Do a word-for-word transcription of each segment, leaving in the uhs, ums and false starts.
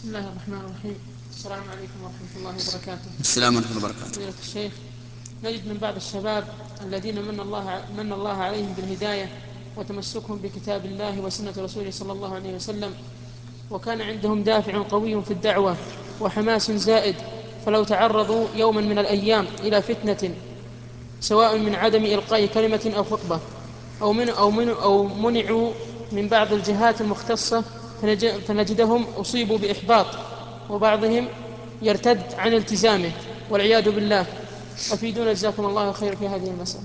بسم الله الرحمن الرحيم. السلام عليكم ورحمة الله وبركاته. السلام ورحمة الله وبركاته. فضيلة الشيخ، نجد من بعض الشباب الذين من الله, من الله عليهم بالهداية وتمسكهم بكتاب الله وسنة رسوله صلى الله عليه وسلم، وكان عندهم دافع قوي في الدعوة وحماس زائد، فلو تعرضوا يوما من الأيام إلى فتنة، سواء من عدم إلقاء كلمة أو خطبة، أو, من أو, من أو منعوا من بعض الجهات المختصة، فنجدهم أصيبوا بإحباط، وبعضهم يرتد عن التزامه والعياذ بالله. أفيدونا جزاكم الله خير في هذه المسألة.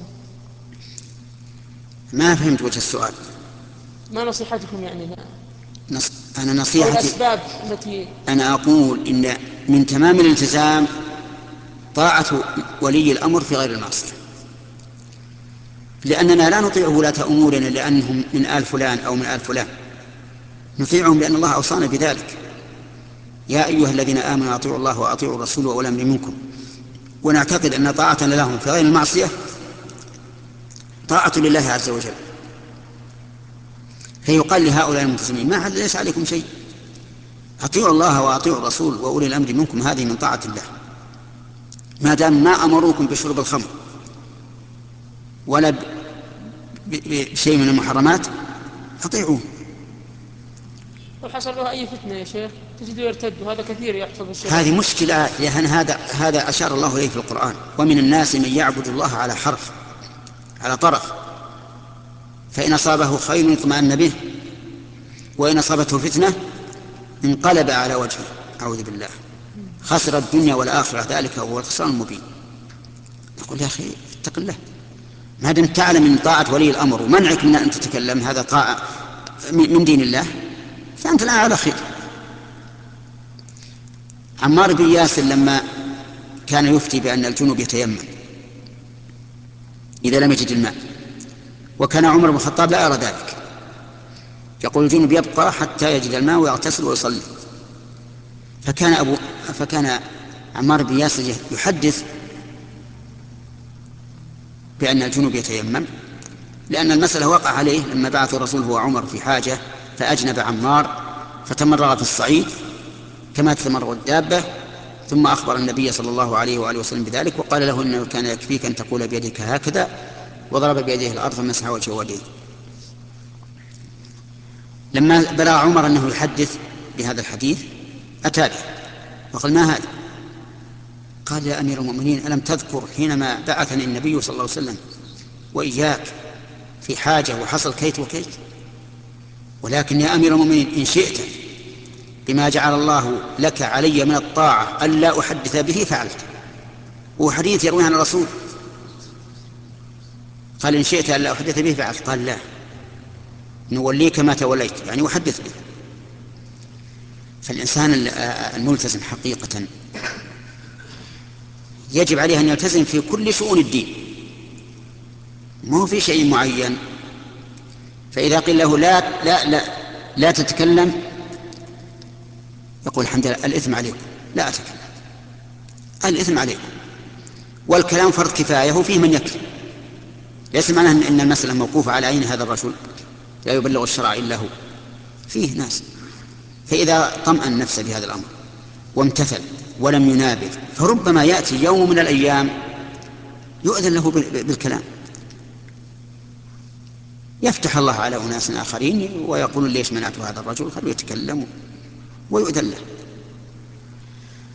ما فهمت وجه السؤال. ما نصيحتكم يعني لا. نص... أنا أو نصيحتي، الأسباب التي أنا أقول إن من تمام الالتزام طاعة ولي الأمر في غير المعصية، لأننا لا نطيع ولاة أمورنا لأنهم من آل فلان أو من آل فلان، نطيعهم لأن الله أوصانا بذلك: يا أيها الذين آمنوا أطيعوا الله وأطيعوا الرسول وأولي الأمر منكم. ونعتقد أن طاعتنا لهم في غير المعصية طاعة لله عز وجل. فيقال لهؤلاء الملتزمين: ما ليس عليكم شيء، أطيعوا الله وأطيعوا الرسول وأولي الأمر منكم، هذه من طاعة الله. ما دام ما أمروكم بشرب الخمر ولا بشيء من المحرمات أطيعوه. حصل له أي فتنة يا شيخ تجده يرتد، وهذا كثير يحصل في الشباب. هذه مشكلة، لأن هذا هذا أشار الله إليه في القرآن: ومن الناس من يعبد الله على حرف، على طرف، فإن أصابه خير اطمأن به وإن أصابته فتنة انقلب على وجهه. أعوذ بالله، خسر الدنيا والآخرة، ذلك هو الخسران المبين. نقول: يا أخي اتق الله، ما دمت تعلم من طاعة ولي الأمر ومنعك من أن تتكلم هذا طاعة من دين الله، فأنت الآن على خير. عمار بن ياسر لما كان يفتي بأن الجنوب يتيمم إذا لم يجد الماء، وكان عمر بن الخطاب لا يرى ذلك، يقول: الجنوب يبقى حتى يجد الماء ويغتسل ويصلي. فكان أبو فكان عمار بن ياسر يحدث بأن الجنوب يتيمم، لأن المسألة وقع عليه لما بعث الرسول هو عمر في حاجة فأجنب عمار فتمرغ في الصعيد كما تتمرغ الدابة، ثم أخبر النبي صلى الله عليه وآله وسلم بذلك، وقال له: إنه كان يكفيك أن تقول بيدك هكذا، وضرب بيده الأرض فمسح وجهه ويديه. لما بلغ عمر أنه يحدث بهذا الحديث أتى به وقال: ما هذا؟ قال: يا أمير المؤمنين، ألم تذكر حينما بعثني النبي صلى الله عليه وسلم وإياك في حاجة وحصل كيت وكيت؟ ولكن يا أمير المؤمنين، إن شئت بما جعل الله لك علي من الطاعة ألا أحدث به فعلت. وحديث يروي عن الرسول. قال: إن شئت ألا أحدث به فعلت. قال: لا، نوليك ما توليت، يعني أحدث به. فالإنسان الملتزم حقيقة يجب عليه أن يلتزم في كل شؤون الدين، ما هو في شيء معين. فإذا قيل له لا لا لا لا تتكلم، يقول: الحمد لله، الإثم عليكم، لا أتكلم، الإثم عليكم. والكلام فرض كفاية وفيه من يكفي، ليس معناه أن المسألة موقوفة على عين هذا الرجل لا يبلغ الشرع إلا هو، فيه ناس. فإذا طمأن نفسه بهذا الأمر وامتثل ولم ينابذ، فربما يأتي يوم من الأيام يؤذن له بالكلام، يفتح الله على أناس آخرين ويقول: ليش منعت هذا الرجل؟ خلوا يتكلم، ويؤذن له.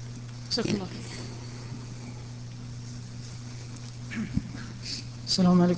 السلام عليكم.